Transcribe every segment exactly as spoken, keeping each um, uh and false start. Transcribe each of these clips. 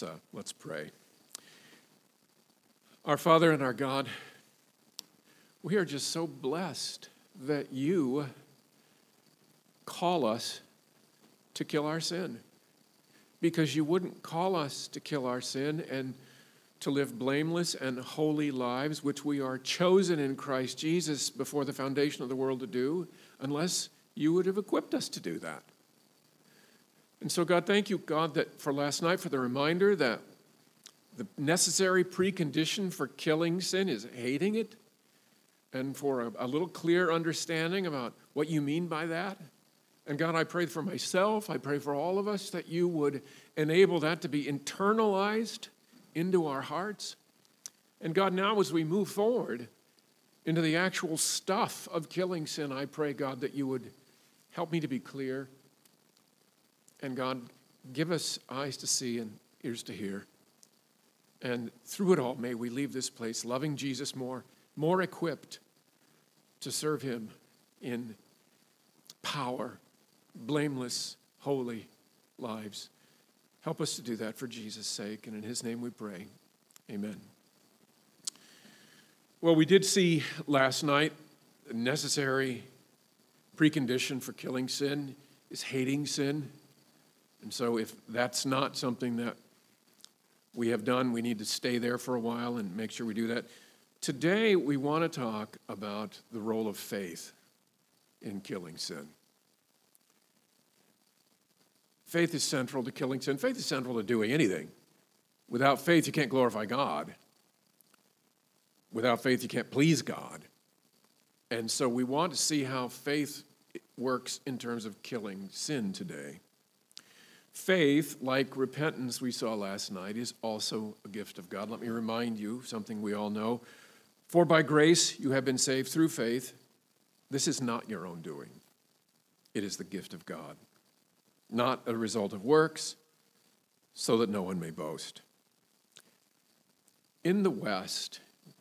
Let's, uh, let's pray. Our Father and our God, we are just so blessed that you call us to kill our sin, because you wouldn't call us to kill our sin and to live blameless and holy lives, which we are chosen in Christ Jesus before the foundation of the world to do, unless you would have equipped us to do that. And so, God, thank you, God, that for last night, for the reminder that the necessary precondition for killing sin is hating it, and for a, a little clear understanding about what you mean by that. And God, I pray for myself, I pray for all of us, that you would enable that to be internalized into our hearts. And God, now as we move forward into the actual stuff of killing sin, I pray, God, that you would help me to be clear. And God, give us eyes to see and ears to hear. And through it all, may we leave this place loving Jesus more, more equipped to serve him in power, blameless, holy lives. Help us to do that for Jesus' sake, and in his name we pray. Amen. Well, we did see last night the necessary precondition for killing sin is hating sin. And so if that's not something that we have done, we need to stay there for a while and make sure we do that. Today, we want to talk about the role of faith in killing sin. Faith is central to killing sin. Faith is central to doing anything. Without faith, you can't glorify God. Without faith, you can't please God. And so we want to see how faith works in terms of killing sin today. Faith, like repentance we saw last night, is also a gift of God. Let me remind you something we all know. For by grace you have been saved through faith. This is not your own doing. It is the gift of God, not a result of works, so that no one may boast. In the West,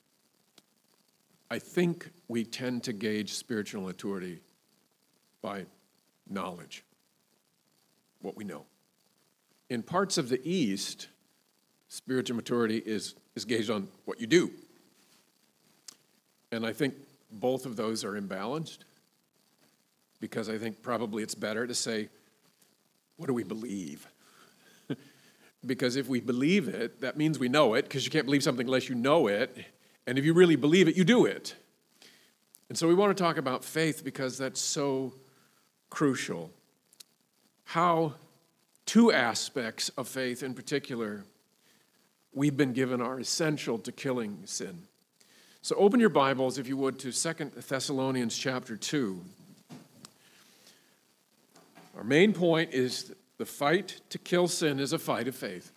I think we tend to gauge spiritual maturity by knowledge, what we know. In parts of the East, spiritual maturity is, is gauged on what you do. And I think both of those are imbalanced, because I think probably it's better to say, what do we believe? Because if we believe it, that means we know it, because you can't believe something unless you know it. And if you really believe it, you do it. And so we want to talk about faith because that's so crucial. How two aspects of faith in particular we've been given are essential to killing sin. So open your Bibles, if you would, to Second Thessalonians chapter two. Our main point is the fight to kill sin is a fight of faith.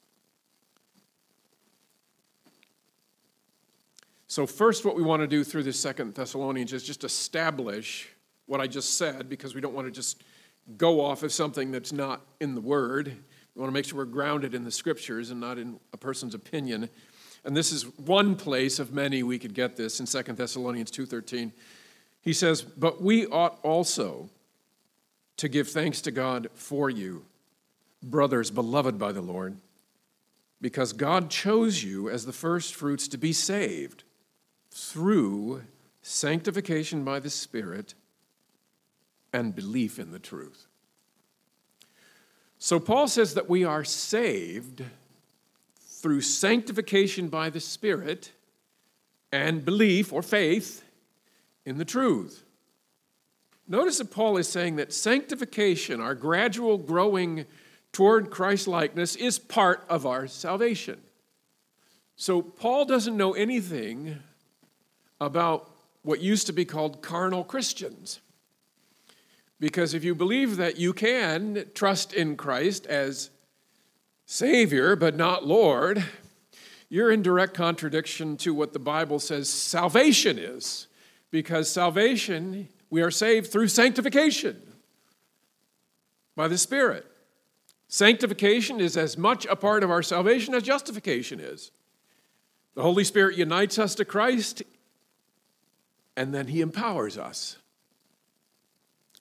So first, what we want to do through this Second Thessalonians is just establish what I just said, because we don't want to just go off of something that's not in the Word. We want to make sure we're grounded in the Scriptures and not in a person's opinion. And this is one place of many we could get this in Second Thessalonians two thirteen. He says, "But we ought also to give thanks to God for you, brothers beloved by the Lord, because God chose you as the first fruits to be saved through sanctification by the Spirit and belief in the truth." So Paul says that we are saved through sanctification by the Spirit and belief or faith in the truth. Notice that Paul is saying that sanctification, our gradual growing toward Christ-likeness, is part of our salvation. So Paul doesn't know anything about what used to be called carnal Christians. Because if you believe that you can trust in Christ as Savior but not Lord, you're in direct contradiction to what the Bible says salvation is. Because salvation, we are saved through sanctification by the Spirit. Sanctification is as much a part of our salvation as justification is. The Holy Spirit unites us to Christ, and then he empowers us.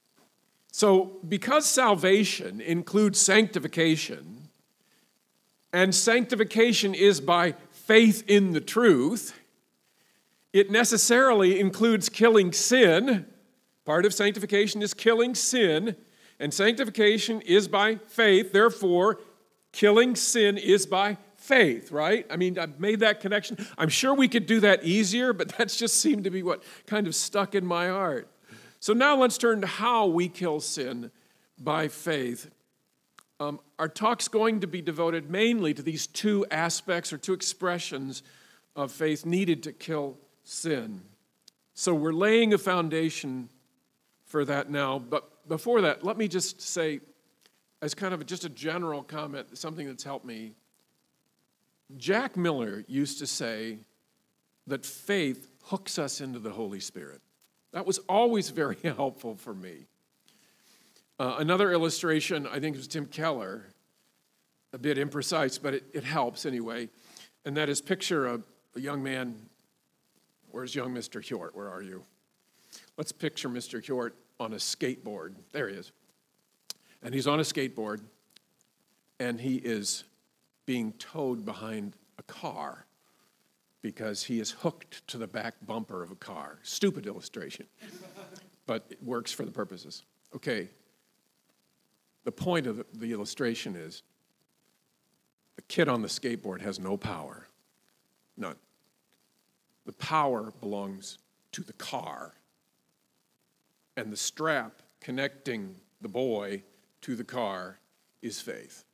So, because salvation includes sanctification, and sanctification is by faith in the truth, it necessarily includes killing sin. Part of sanctification is killing sin, and sanctification is by faith. Therefore, killing sin is by faith, right? I mean, I've made that connection. I'm sure we could do that easier, but that's just seemed to be what kind of stuck in my heart. So now let's turn to how we kill sin by faith. Um, our talk's going to be devoted mainly to these two aspects or two expressions of faith needed to kill sin. So we're laying a foundation for that now. But before that, let me just say, as kind of just a general comment, something that's helped me. Jack Miller used to say that faith hooks us into the Holy Spirit. That was always very helpful for me. Uh, another illustration, I think it was Tim Keller, a bit imprecise, but it, it helps anyway, and that is picture a, a young man. Where's young Mister Hjort? Where are you? Let's picture Mister Hjort on a skateboard. There he is. And he's on a skateboard, and he is being towed behind a car because he is hooked to the back bumper of a car. Stupid illustration, but it works for the purposes. Okay. The point of the illustration is the kid on the skateboard has no power. None. The power belongs to the car. And the strap connecting the boy to the car is faith.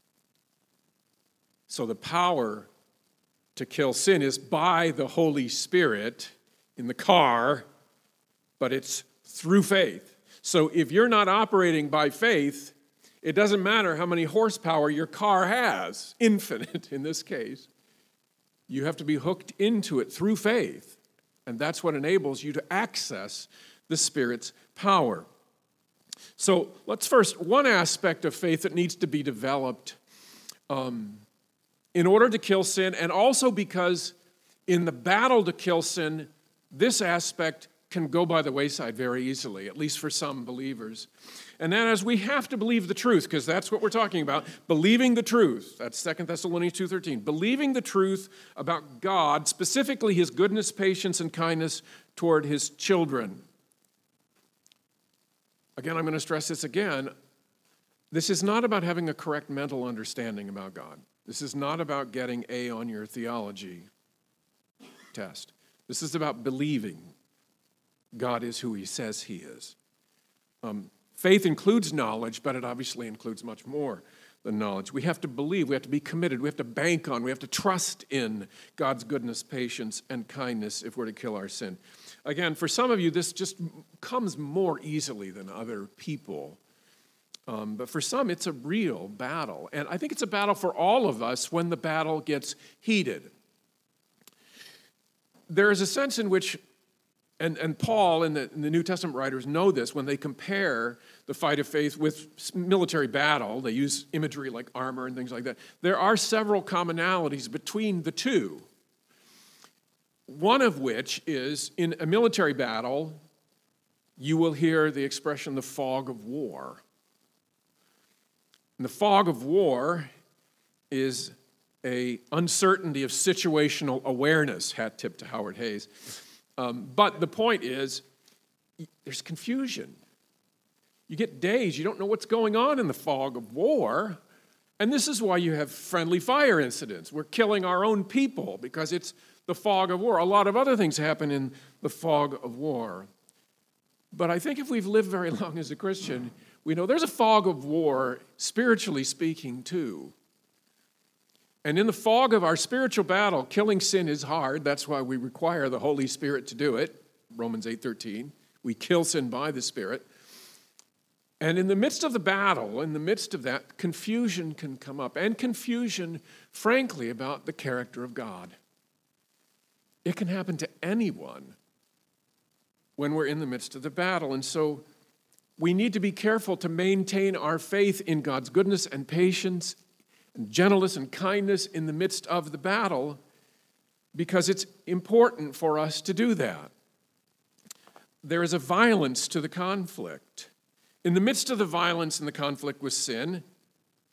So the power to kill sin is by the Holy Spirit in the car, but it's through faith. So if you're not operating by faith, it doesn't matter how many horsepower your car has, infinite in this case. You have to be hooked into it through faith, and that's what enables you to access the Spirit's power. So let's first, one aspect of faith that needs to be developed um, in order to kill sin, and also because in the battle to kill sin, this aspect can go by the wayside very easily, at least for some believers. And that is, we have to believe the truth, because that's what we're talking about, believing the truth. That's Second Thessalonians two thirteen. Believing the truth about God, specifically his goodness, patience, and kindness toward his children. Again, I'm going to stress this again. This is not about having a correct mental understanding about God. This is not about getting A on your theology test. This is about believing God is who he says he is. Um, faith includes knowledge, but it obviously includes much more than knowledge. We have to believe, we have to be committed, we have to bank on, we have to trust in God's goodness, patience, and kindness if we're to kill our sin. Again, for some of you, this just comes more easily than other people. Um, but for some, it's a real battle. And I think it's a battle for all of us when the battle gets heated. There is a sense in which And, and Paul and the, and the New Testament writers know this when they compare the fight of faith with military battle. They use imagery like armor and things like that. There are several commonalities between the two. One of which is, in a military battle, you will hear the expression, the fog of war. And the fog of war is a uncertainty of situational awareness, hat tip to Howard Hayes. Um, but the point is, there's confusion. You get days, you don't know what's going on in the fog of war. And this is why you have friendly fire incidents. We're killing our own people because it's the fog of war. A lot of other things happen in the fog of war. But I think if we've lived very long as a Christian, we know there's a fog of war, spiritually speaking, too. And in the fog of our spiritual battle, killing sin is hard. That's why we require the Holy Spirit to do it. Romans eight thirteen. We kill sin by the Spirit. And in the midst of the battle, in the midst of that, confusion can come up. And confusion, frankly, about the character of God. It can happen to anyone when we're in the midst of the battle. And so we need to be careful to maintain our faith in God's goodness and patience and gentleness and kindness in the midst of the battle, because it's important for us to do that. There is a violence to the conflict. In the midst of the violence and the conflict with sin,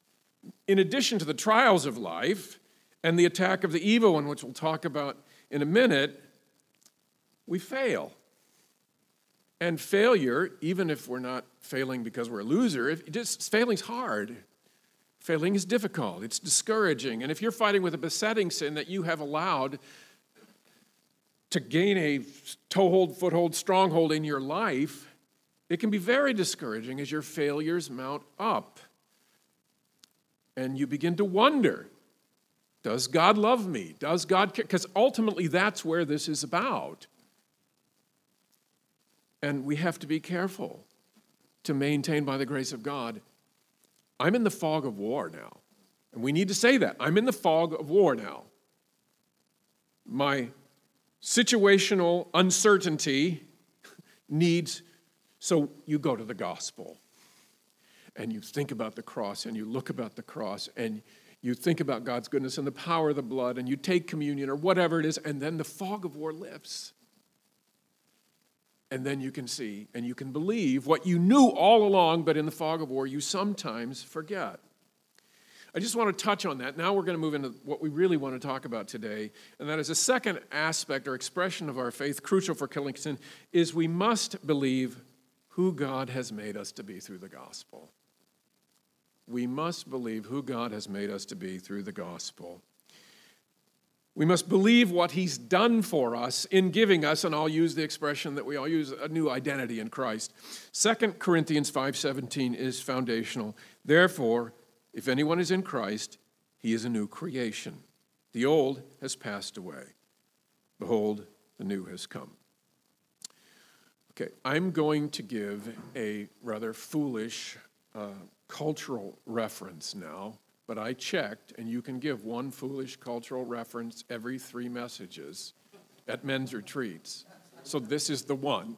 in addition to the trials of life and the attack of the evil one, which we'll talk about in a minute, we fail. And failure, even if we're not failing because we're a loser, if just failing's hard. Failing is difficult. It's discouraging. And if you're fighting with a besetting sin that you have allowed to gain a toehold, foothold, stronghold in your life, it can be very discouraging as your failures mount up. And you begin to wonder, does God love me? Does God care? Because ultimately that's where this is about. And we have to be careful to maintain by the grace of God. I'm in the fog of war now. And we need to say that. I'm in the fog of war now. My situational uncertainty needs, so you go to the gospel. And you think about the cross, and you look about the cross, and you think about God's goodness and the power of the blood, and you take communion or whatever it is, and then the fog of war lifts. And then you can see and you can believe what you knew all along, but in the fog of war, you sometimes forget. I just want to touch on that. Now we're going to move into what we really want to talk about today, and that is a second aspect or expression of our faith, crucial for killing sin, is we must believe who God has made us to be through the gospel. We must believe who God has made us to be through the gospel. We must believe what he's done for us in giving us, and I'll use the expression that we all use, a new identity in Christ. Second Corinthians five seventeen is foundational. Therefore, if anyone is in Christ, he is a new creation. The old has passed away. Behold, the new has come. Okay, I'm going to give a rather foolish uh, cultural reference now. But I checked, and you can give one foolish cultural reference every three messages at men's retreats. So this is the one.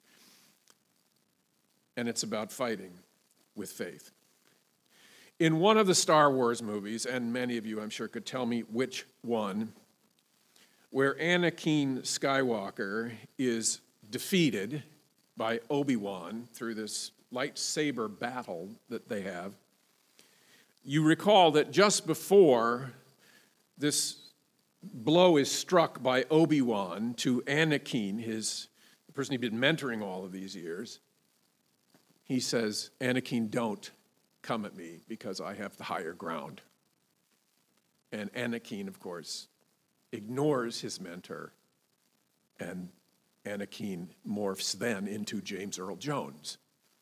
And it's about fighting with faith. In one of the Star Wars movies, and many of you I'm sure could tell me which one, where Anakin Skywalker is defeated by Obi-Wan through this lightsaber battle that they have, you recall that just before this blow is struck by Obi-Wan to Anakin, his, the person he'd been mentoring all of these years, he says, Anakin, don't come at me because I have the higher ground. And Anakin, of course, ignores his mentor, and Anakin morphs then into James Earl Jones.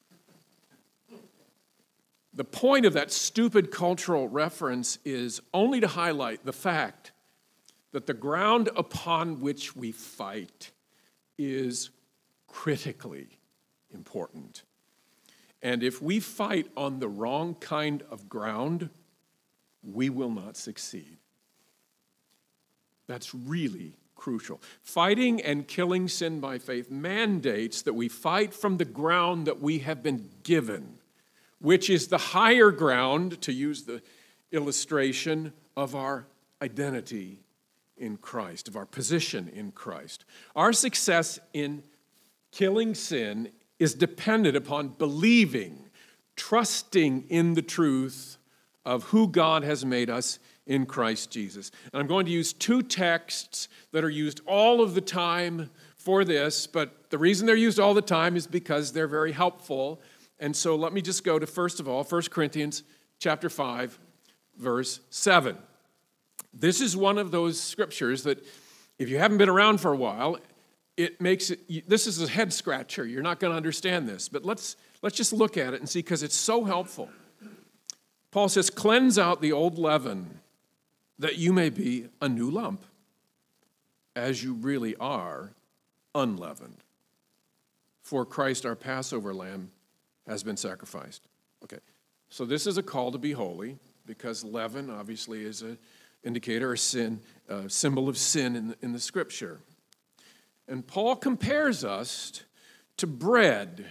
The point of that stupid cultural reference is only to highlight the fact that the ground upon which we fight is critically important. And if we fight on the wrong kind of ground, we will not succeed. That's really crucial. Fighting and killing sin by faith mandates that we fight from the ground that we have been given, which is the higher ground, to use the illustration, of our identity in Christ, of our position in Christ. Our success in killing sin is dependent upon believing, trusting in the truth of who God has made us in Christ Jesus. And I'm going to use two texts that are used all of the time for this, but the reason they're used all the time is because they're very helpful. And so let me just go to, first of all, First Corinthians chapter five, verse seven. This is one of those scriptures that, if you haven't been around for a while, it makes it, this is a head scratcher. You're not going to understand this, but let's, let's just look at it and see, because it's so helpful. Paul says, cleanse out the old leaven, that you may be a new lump, as you really are unleavened. For Christ, our Passover lamb, has been sacrificed. Okay, so this is a call to be holy, because leaven obviously is an indicator, a sin, a symbol of sin in the, in the Scripture. And Paul compares us to bread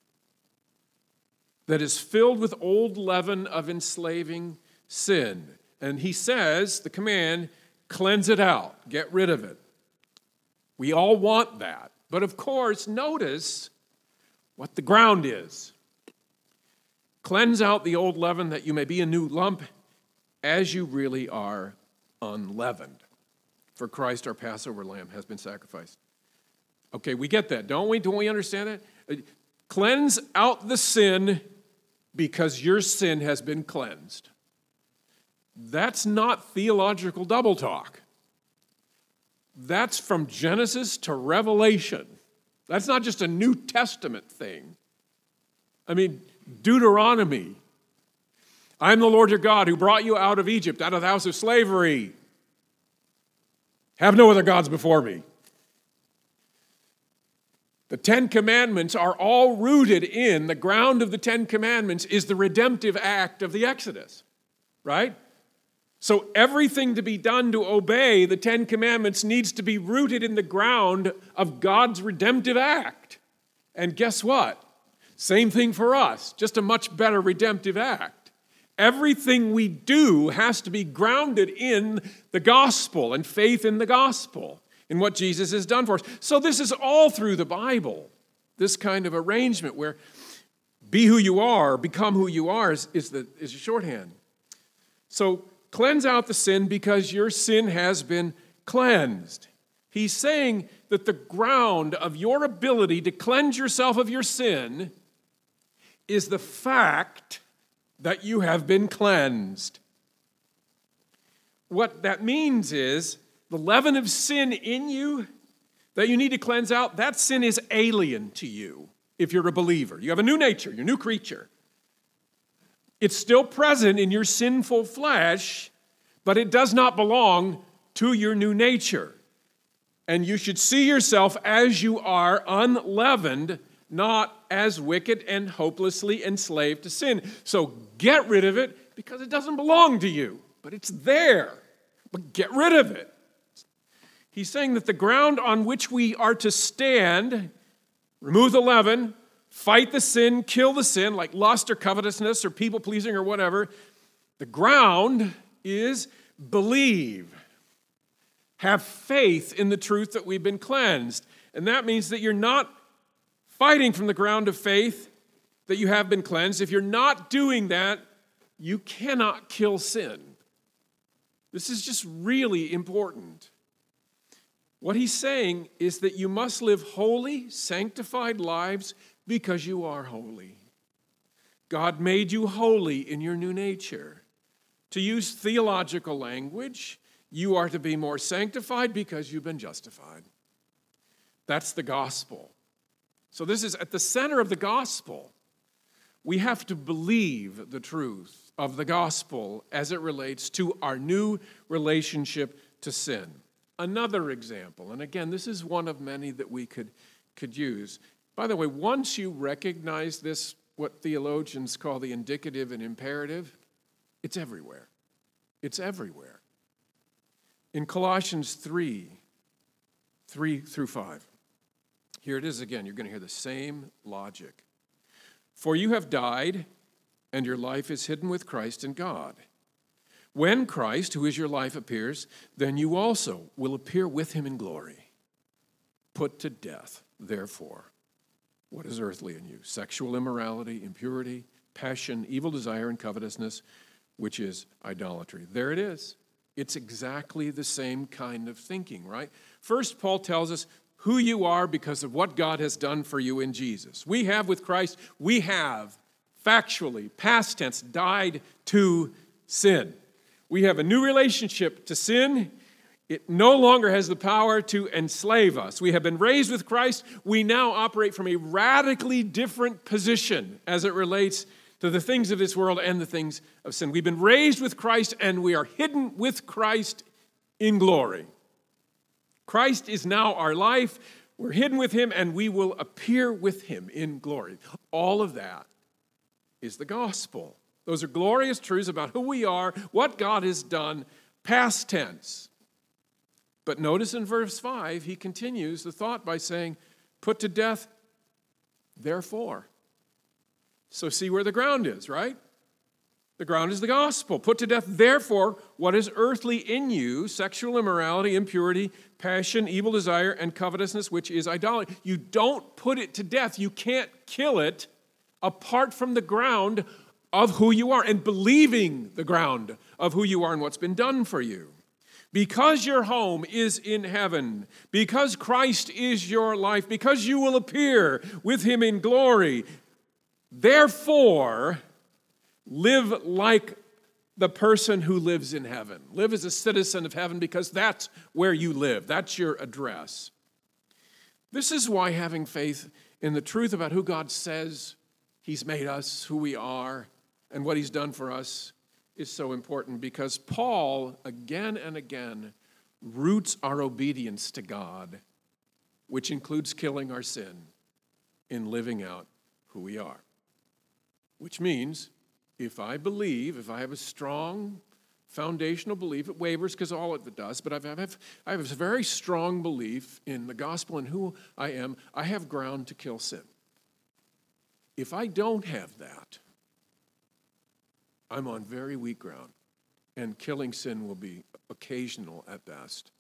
that is filled with old leaven of enslaving sin. And he says, the command, cleanse it out, get rid of it. We all want that. But of course, notice what the ground is. Cleanse out the old leaven that you may be a new lump, as you really are unleavened. For Christ, our Passover lamb, has been sacrificed. Okay, we get that, don't we? Don't we understand that? Cleanse out the sin because your sin has been cleansed. That's not theological double talk. That's from Genesis to Revelation. That's not just a New Testament thing. I mean, Deuteronomy. I am the Lord your God who brought you out of Egypt, out of the house of slavery. Have no other gods before me. The Ten Commandments are all rooted in, the ground of the Ten Commandments is the redemptive act of the Exodus, right? So everything to be done to obey the Ten Commandments needs to be rooted in the ground of God's redemptive act. And guess what? Same thing for us, just a much better redemptive act. Everything we do has to be grounded in the gospel and faith in the gospel, in what Jesus has done for us. So this is all through the Bible, this kind of arrangement where be who you are, become who you are is, is the is a shorthand. So cleanse out the sin because your sin has been cleansed. He's saying that the ground of your ability to cleanse yourself of your sin is the fact that you have been cleansed. What that means is the leaven of sin in you that you need to cleanse out, that sin is alien to you if you're a believer. You have a new nature, you're a new creature. It's still present in your sinful flesh, but it does not belong to your new nature. And you should see yourself as you are, unleavened, not as wicked and hopelessly enslaved to sin. So get rid of it because it doesn't belong to you, but it's there. But get rid of it. He's saying that the ground on which we are to stand, remove the leaven, fight the sin, kill the sin, like lust or covetousness or people-pleasing or whatever, the ground is believe. Have faith in the truth that we've been cleansed. And that means that you're not fighting from the ground of faith that you have been cleansed. If you're not doing that, you cannot kill sin. This is just really important. What he's saying is that you must live holy, sanctified lives because you are holy. God made you holy in your new nature. To use theological language, you are to be more sanctified because you've been justified. That's the gospel. So this is at the center of the gospel. We have to believe the truth of the gospel as it relates to our new relationship to sin. Another example, and again, this is one of many that we could, could use. By the way, once you recognize this, what theologians call the indicative and imperative, it's everywhere. It's everywhere. In Colossians three, three through five, here it is again. You're going to hear the same logic. For you have died, and your life is hidden with Christ in God. When Christ, who is your life, appears, then you also will appear with him in glory. Put to death, therefore, what is earthly in you? Sexual immorality, impurity, passion, evil desire, and covetousness, which is idolatry. There it is. It's exactly the same kind of thinking, right? First, Paul tells us who you are because of what God has done for you in Jesus. We have with Christ, we have factually, past tense, died to sin. We have a new relationship to sin. It no longer has the power to enslave us. We have been raised with Christ. We now operate from a radically different position as it relates to the things of this world and the things of sin. We've been raised with Christ and we are hidden with Christ in glory. Christ is now our life. We're hidden with him and we will appear with him in glory. All of that is the gospel. Those are glorious truths about who we are, what God has done, past tense. But notice in verse five, he continues the thought by saying, put to death, therefore. So see where the ground is, right? The ground is the gospel. Put to death, therefore, what is earthly in you, sexual immorality, impurity, passion, evil desire, and covetousness, which is idolatry. You don't put it to death. You can't kill it apart from the ground of who you are and believing the ground of who you are and what's been done for you. Because your home is in heaven, because Christ is your life, because you will appear with him in glory, therefore, live like the person who lives in heaven. Live as a citizen of heaven because that's where you live. That's your address. This is why having faith in the truth about who God says he's made us, who we are, and what he's done for us is so important, because Paul, again and again, roots our obedience to God, which includes killing our sin, in living out who we are. Which means, if I believe, if I have a strong foundational belief, it wavers because all of it does, but I have, I have a very strong belief in the gospel and who I am, I have ground to kill sin. If I don't have that, I'm on very weak ground, and killing sin will be occasional at best.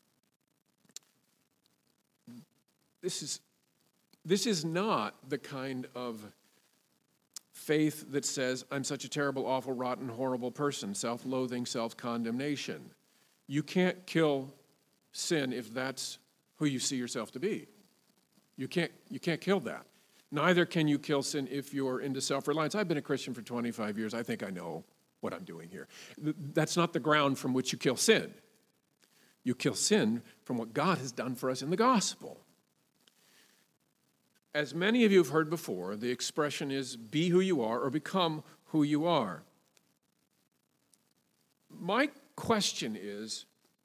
This is, this is not the kind of faith that says, I'm such a terrible, awful, rotten, horrible person, self-loathing, self-condemnation. You can't kill sin if that's who you see yourself to be. You can't, you can't kill that. Neither can you kill sin if you're into self-reliance. I've been a Christian for twenty-five years. I think I know what I'm doing here. That's not the ground from which you kill sin. You kill sin from what God has done for us in the gospel. As many of you have heard before, the expression is be who you are or become who you are. My question is,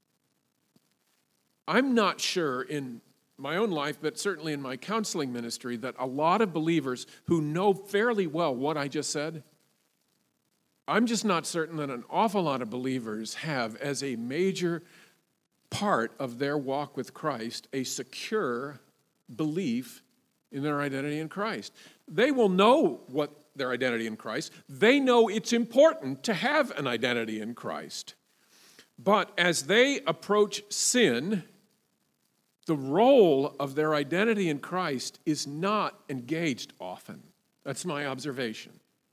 I'm not sure in my own life, but certainly in my counseling ministry, that a lot of believers who know fairly well what I just said, I'm just not certain that an awful lot of believers have as a major part of their walk with Christ a secure belief in their identity in Christ. They will know what their identity in Christ. They know it's important to have an identity in Christ. But as they approach sin, the role of their identity in Christ is not engaged often. That's my observation.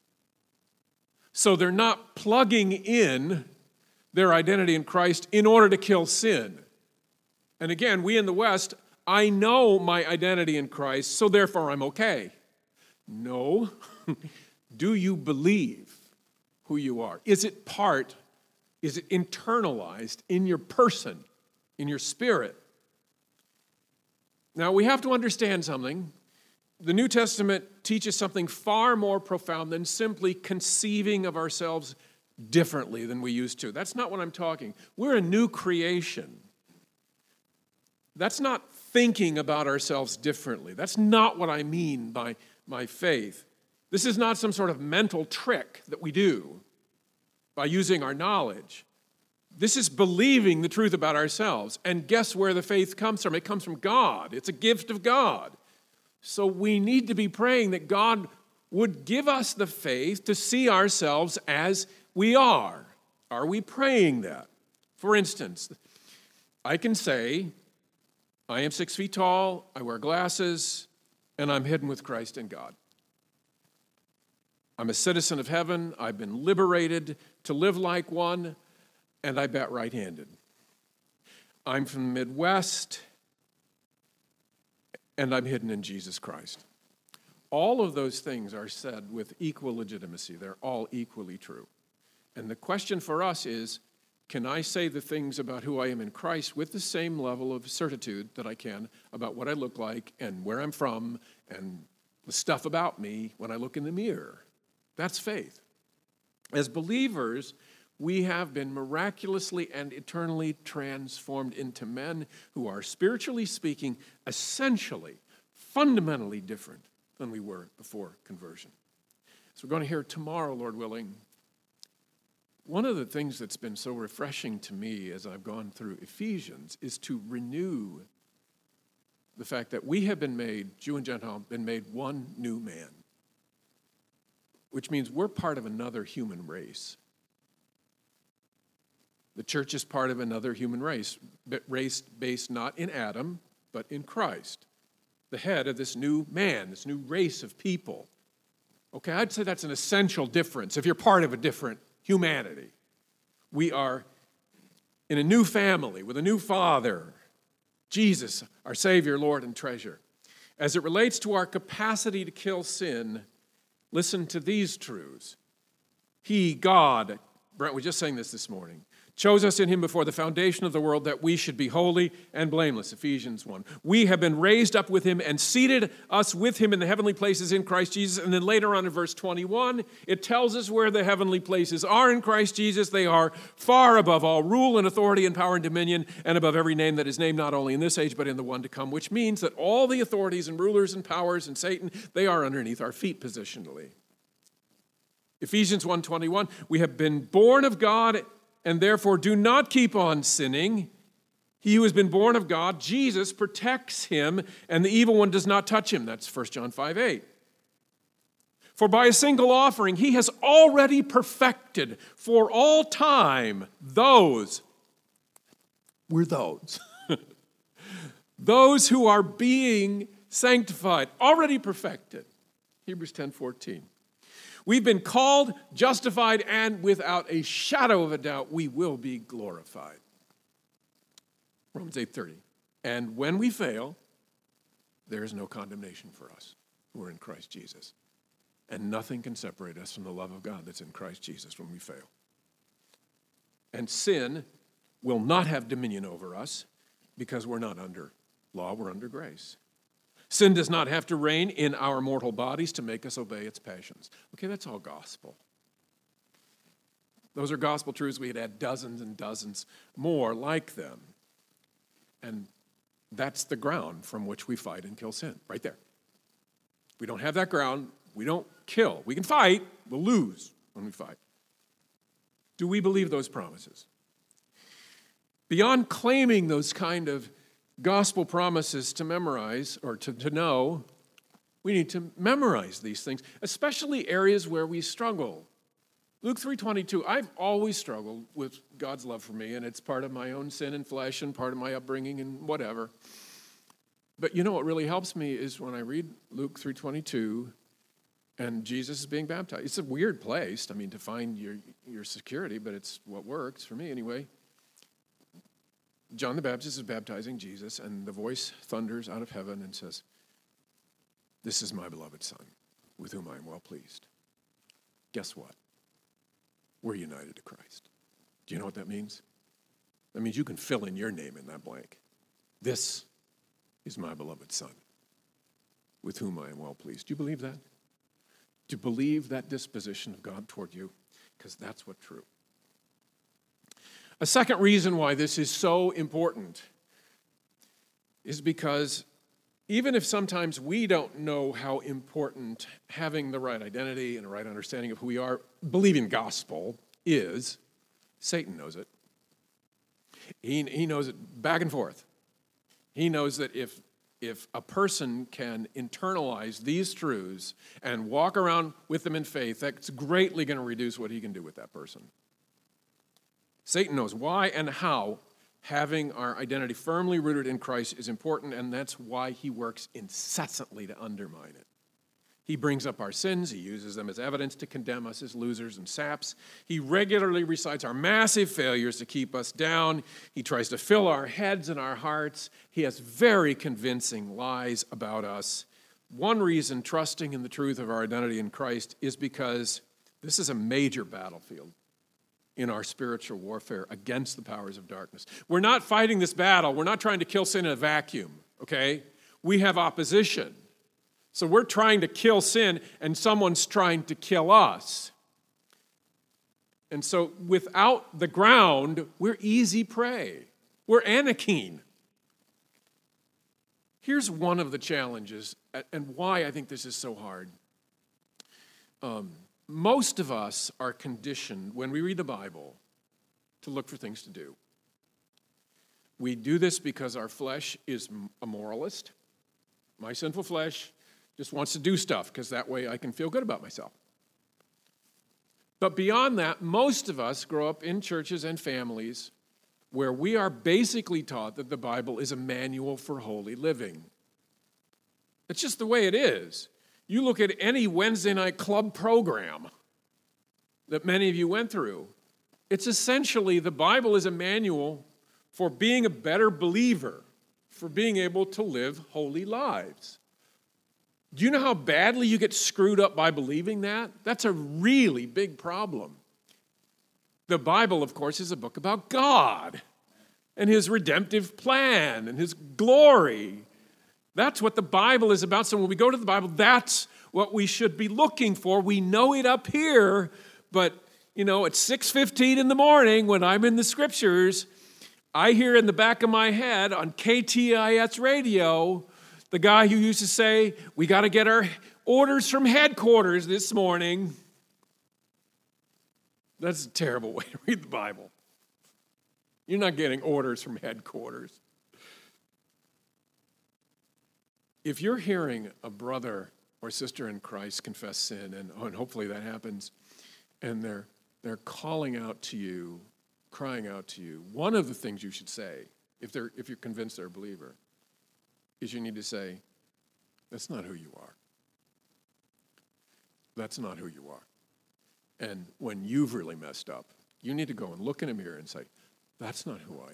So they're not plugging in their identity in Christ in order to kill sin. And again, we in the West, I know my identity in Christ, so therefore I'm okay. No. Do you believe who you are? Is it part, is it internalized in your person, in your spirit? Now, we have to understand something. The New Testament teaches something far more profound than simply conceiving of ourselves differently than we used to. That's not what I'm talking. We're a new creation. That's not thinking about ourselves differently. That's not what I mean by my faith. This is not some sort of mental trick that we do by using our knowledge. This is believing the truth about ourselves. And guess where the faith comes from? It comes from God. It's a gift of God. So we need to be praying that God would give us the faith to see ourselves as we are. Are we praying that? For instance, I can say, I am six feet tall, I wear glasses, and I'm hidden with Christ in God. I'm a citizen of heaven. I've been liberated to live like one, and I bat right-handed. I'm from the Midwest, and I'm hidden in Jesus Christ. All of those things are said with equal legitimacy. They're all equally true. And the question for us is, can I say the things about who I am in Christ with the same level of certitude that I can about what I look like and where I'm from and the stuff about me when I look in the mirror? That's faith. As believers, we have been miraculously and eternally transformed into men who are, spiritually speaking, essentially, fundamentally different than we were before conversion. So we're going to hear tomorrow, Lord willing. One of the things that's been so refreshing to me as I've gone through Ephesians is to renew the fact that we have been made, Jew and Gentile, been made one new man, which means we're part of another human race. The church is part of another human race, race based not in Adam, but in Christ, the head of this new man, this new race of people. Okay, I'd say that's an essential difference if you're part of a different humanity. We are in a new family with a new Father, Jesus, our Savior, Lord, and treasure. As it relates to our capacity to kill sin, listen to these truths. He, God, Brent, we just sang this this morning, chose us in him before the foundation of the world that we should be holy and blameless, Ephesians one. We have been raised up with him and seated us with him in the heavenly places in Christ Jesus. And then later on in verse twenty-one, it tells us where the heavenly places are in Christ Jesus. They are far above all rule and authority and power and dominion and above every name that is named not only in this age but in the one to come, which means that all the authorities and rulers and powers and Satan, they are underneath our feet positionally. Ephesians one twenty-one, we have been born of God and therefore do not keep on sinning. He who has been born of God, Jesus, protects him, and the evil one does not touch him. That's First John five eight. For by a single offering, he has already perfected for all time those, we're those, those who are being sanctified, already perfected. Hebrews ten fourteen. We've been called, justified, and without a shadow of a doubt, we will be glorified. Romans eight thirty. And when we fail, there is no condemnation for us who are in Christ Jesus. And nothing can separate us from the love of God that's in Christ Jesus when we fail. And sin will not have dominion over us because we're not under law, we're under grace. Sin does not have to reign in our mortal bodies to make us obey its passions. Okay, that's all gospel. Those are gospel truths. We had had dozens and dozens more like them. And that's the ground from which we fight and kill sin, right there. If we don't have that ground, we don't kill. We can fight, we'll lose when we fight. Do we believe those promises? Beyond claiming those kind of gospel promises to memorize or to, to know, we need to memorize these things, especially areas where we struggle. Luke three twenty-two, I've always struggled with God's love for me, and it's part of my own sin and flesh and part of my upbringing and whatever. But you know what really helps me is when I read Luke three twenty-two and Jesus is being baptized. It's a weird place, I mean, to find your, your security, but it's what works for me anyway. John the Baptist is baptizing Jesus, and the voice thunders out of heaven and says, "This is my beloved Son, with whom I am well pleased." Guess what? We're united to Christ. Do you know what that means? That means you can fill in your name in that blank. This is my beloved Son, with whom I am well pleased. Do you believe that? Do you believe that disposition of God toward you? Because that's what's true. A second reason why this is so important is because even if sometimes we don't know how important having the right identity and a right understanding of who we are, believing gospel is, Satan knows it. He, he knows it back and forth. He knows that if, if a person can internalize these truths and walk around with them in faith, that's greatly going to reduce what he can do with that person. Satan knows why and how having our identity firmly rooted in Christ is important, and that's why he works incessantly to undermine it. He brings up our sins. He uses them as evidence to condemn us as losers and saps. He regularly recites our massive failures to keep us down. He tries to fill our heads and our hearts. He has very convincing lies about us. One reason trusting in the truth of our identity in Christ is because this is a major battlefield in our spiritual warfare against the powers of darkness. We're not fighting this battle. We're not trying to kill sin in a vacuum, okay? We have opposition. So we're trying to kill sin, and someone's trying to kill us. And so without the ground, we're easy prey. We're Anakim. Here's one of the challenges, and why I think this is so hard. Um, Most of us are conditioned, when we read the Bible, to look for things to do. We do this because our flesh is a moralist. My sinful flesh just wants to do stuff because that way I can feel good about myself. But beyond that, most of us grow up in churches and families where we are basically taught that the Bible is a manual for holy living. It's just the way it is. You look at any Wednesday night club program that many of you went through. It's essentially the Bible is a manual for being a better believer, for being able to live holy lives. Do you know how badly you get screwed up by believing that? That's a really big problem. The Bible, of course, is a book about God and his redemptive plan and his glory. That's what the Bible is about. So when we go to the Bible, that's what we should be looking for. We know it up here, but, you know, at six fifteen in the morning when I'm in the scriptures, I hear in the back of my head on K T I S radio, the guy who used to say, we got to get our orders from headquarters this morning. That's a terrible way to read the Bible. You're not getting orders from headquarters. If you're hearing a brother or sister in Christ confess sin, and, oh, and hopefully that happens, and they're, they're calling out to you, crying out to you, one of the things you should say, if, they're, if you're convinced they're a believer, is you need to say, that's not who you are. That's not who you are. And when you've really messed up, you need to go and look in a mirror and say, that's not who I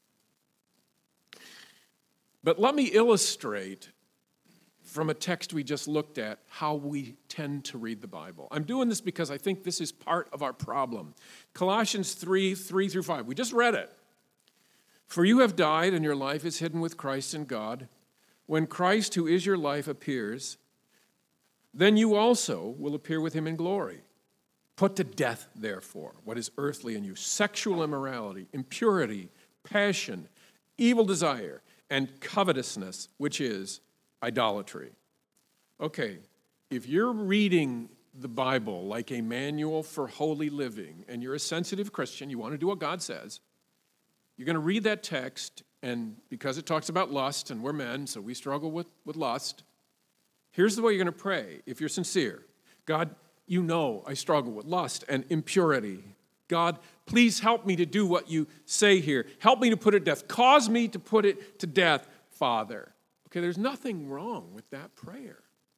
am. But let me illustrate from a text we just looked at how we tend to read the Bible. I'm doing this because I think this is part of our problem. Colossians three, three through five. We just read it. For you have died, and your life is hidden with Christ in God. When Christ, who is your life, appears, then you also will appear with him in glory. Put to death, therefore, what is earthly in you: sexual immorality, impurity, passion, evil desire, and covetousness, which is idolatry. Okay, if you're reading the Bible like a manual for holy living, and you're a sensitive Christian, you want to do what God says, you're going to read that text, and because it talks about lust, and we're men, so we struggle with, with lust, here's the way you're going to pray if you're sincere. God, you know I struggle with lust and impurity. God, please help me to do what you say here. Help me to put it to death. Cause me to put it to death, Father. Okay, there's nothing wrong with that prayer.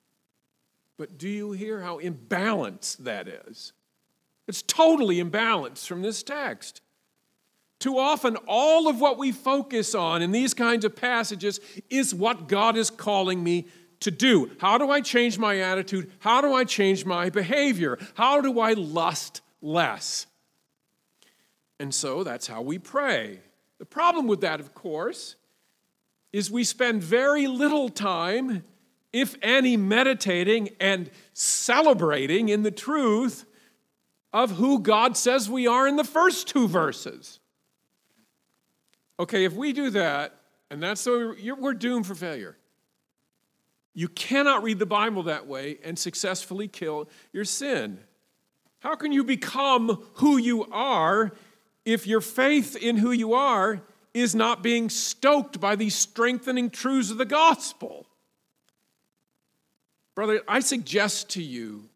But do you hear how imbalanced that is? It's totally imbalanced from this text. Too often, all of what we focus on in these kinds of passages is what God is calling me to do. How do I change my attitude? How do I change my behavior? How do I lust less? And so that's how we pray. The problem with that, of course, is we spend very little time, if any, meditating and celebrating in the truth of who God says we are in the first two verses. Okay, if we do that, and that's so we're doomed for failure. You cannot read the Bible that way and successfully kill your sin. How can you become who you are if your faith in who you are is not being stoked by these strengthening truths of the gospel? Brother, I suggest to you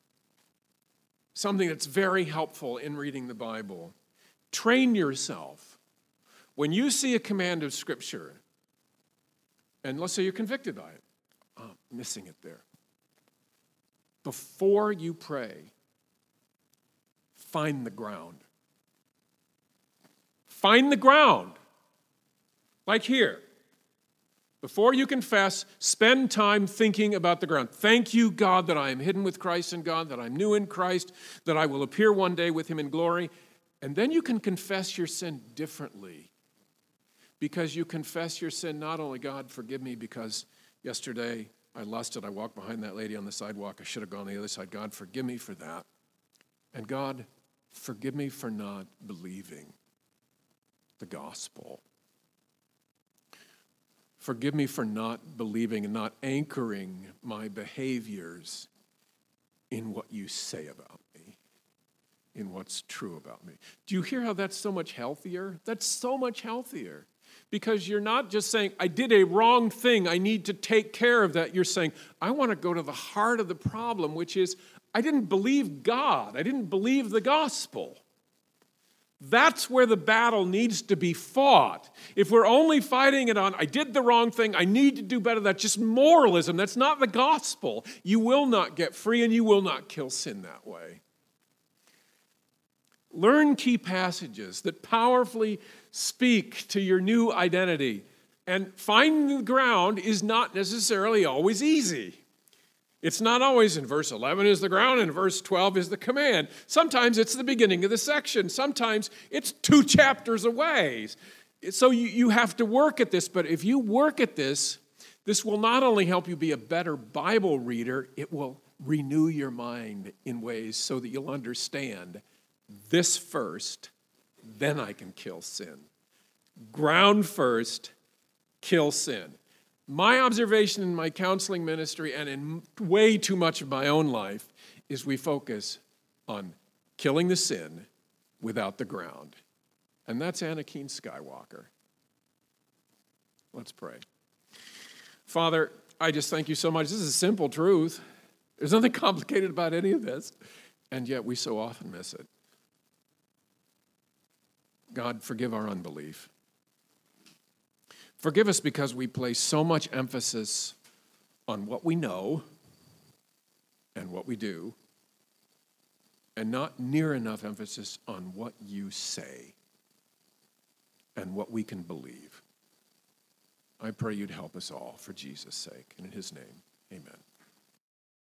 something that's very helpful in reading the Bible. Train yourself. When you see a command of Scripture, and let's say you're convicted by it, oh, missing it there. Before you pray, find the ground. Find the ground. Like here. Before you confess, spend time thinking about the ground. Thank you, God, that I am hidden with Christ in God, that I'm new in Christ, that I will appear one day with him in glory. And then you can confess your sin differently. Because you confess your sin, not only, God, forgive me because yesterday I lusted, I walked behind that lady on the sidewalk, I should have gone on the other side. God, forgive me for that. And God, forgive me for not believing the gospel. Forgive me for not believing and not anchoring my behaviors in what you say about me, in what's true about me. Do you hear how that's so much healthier? That's so much healthier. Because you're not just saying, I did a wrong thing, I need to take care of that. You're saying, I want to go to the heart of the problem, which is, I didn't believe God. I didn't believe the gospel. That's where the battle needs to be fought. If we're only fighting it on, I did the wrong thing, I need to do better, that's just moralism. That's not the gospel. You will not get free and you will not kill sin that way. Learn key passages that powerfully speak to your new identity. And finding the ground is not necessarily always easy. It's not always in verse eleven is the ground and verse twelve is the command. Sometimes it's the beginning of the section. Sometimes it's two chapters away. So you, you have to work at this. But if you work at this, this will not only help you be a better Bible reader, it will renew your mind in ways so that you'll understand this first, then I can kill sin. Ground first, kill sin. My observation in my counseling ministry and in way too much of my own life is we focus on killing the sin without the ground. And that's Anakin Skywalker. Let's pray. Father, I just thank you so much. This is a simple truth. There's nothing complicated about any of this, and yet we so often miss it. God, forgive our unbelief. Forgive us because we place so much emphasis on what we know and what we do, and not near enough emphasis on what you say and what we can believe. I pray you'd help us all for Jesus' sake, and in his name, amen.